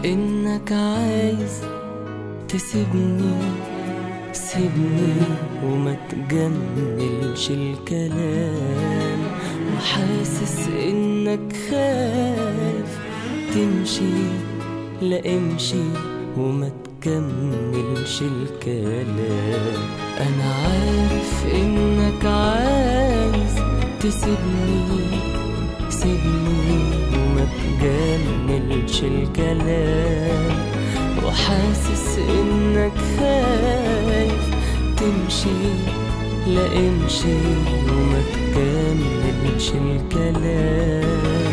انك عايز تسيبني، سيبني وما تجملش الكلام، وحاسس انك خايف تمشي، لا امشي وما تكملش الكلام. انا عارف انك عايز تسيبني، سيبني وما تجملش الكلام، وحاسس انك خايف تمشي، لا امشي وما تكملش الكلام.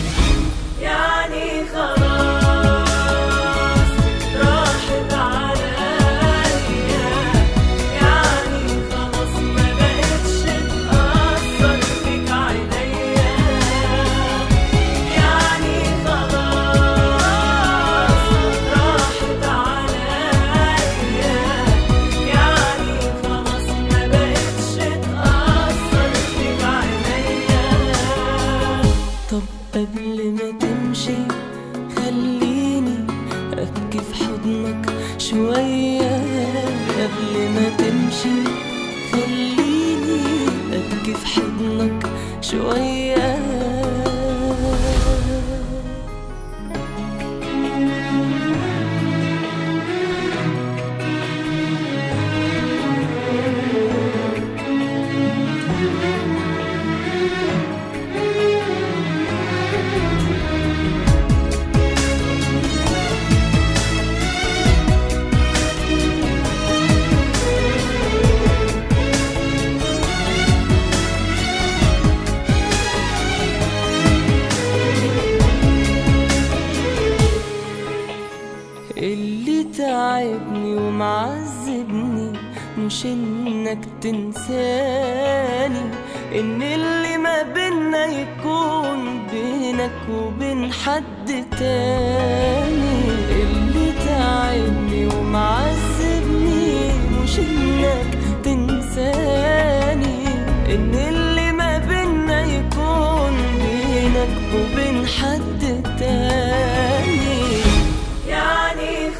يعني خلاص راحت عليا، يعني خلاص ما بقتش تأثر فيك عينيا، يعني خلاص راحت عليا، يعني خلاص ما بقتش تأثر فيك عينيا. طب قبل ما تمشي خليني أبكي في حضنك شوية، قبل ما تمشي خليني أبكي في حضنك شوية. اللي تعبني ومعذبني مش انك تنساني، ان اللي ما بينا يكون بينك وبين حد تاني. اللي تعبني ومعذبني مش انك تنساني، ان اللي ما بينا يكون بينك وبين حد تاني. يعني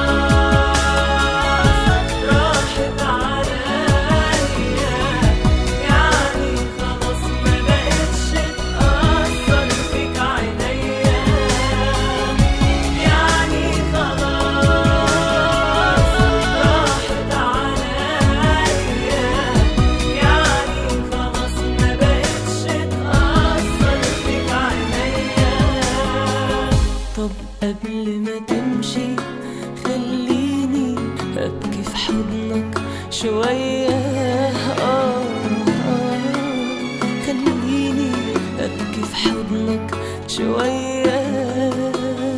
خلاص راحت عليا، يعني خلاص ما بقتش تأثر فيك عينيا، يعني خلاص راحت عليا، يعني خلاص ما بقتش تأثر فيك عينيا. طب قبل ما تمشي خليني أبكي في حضنك شوية، خليني أبكي في حضنك شوية.